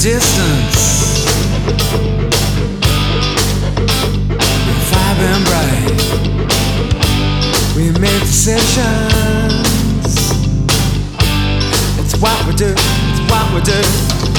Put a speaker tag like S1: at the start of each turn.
S1: distance, vibrant bright. We make decisions. It's what we do. It's what we do.